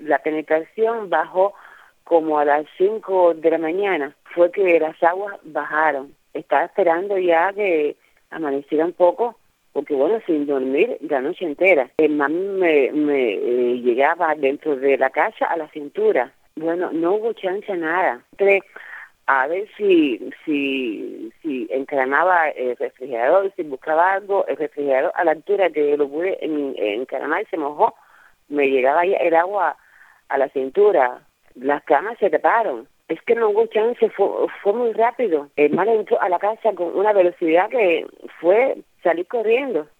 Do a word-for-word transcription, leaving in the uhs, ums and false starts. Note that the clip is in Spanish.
la penetración bajó como a las cinco de la mañana, fue que las aguas bajaron. Estaba esperando ya que amaneciera un poco, porque bueno, sin dormir la noche entera. El mami me, me eh, llegaba dentro de la casa a la cintura. Bueno, no hubo chance a nada. Entré a ver si, si, si encaramaba el refrigerador, si buscaba algo, el refrigerador a la altura que lo pude en, encaramar, se mojó, me llegaba ya el agua a la cintura, las camas se taparon. Es que no hubo chance, fue, fue muy rápido. El mar entró a la casa con una velocidad que fue salir corriendo.